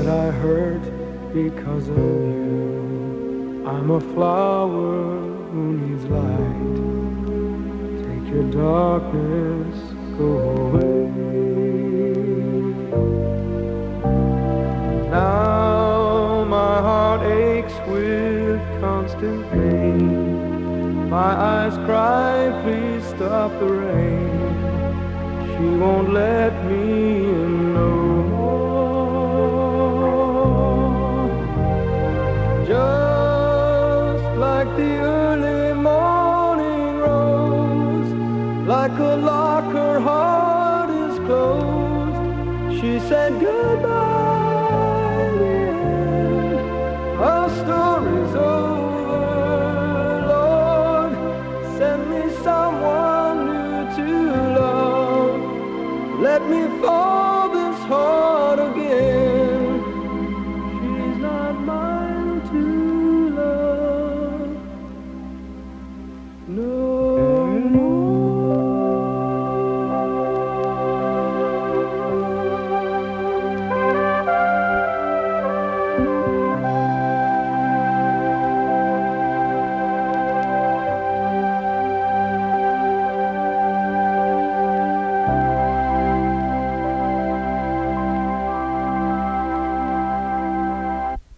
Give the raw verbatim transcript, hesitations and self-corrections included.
that I hurt because of you. I'm a flower who needs light. Take your darkness, go away. Now my heart aches with constant pain. My eyes cry, please stop the rain. She won't let me in no more. Just like the early morning rose, like a lock her heart is closed. She said goodbye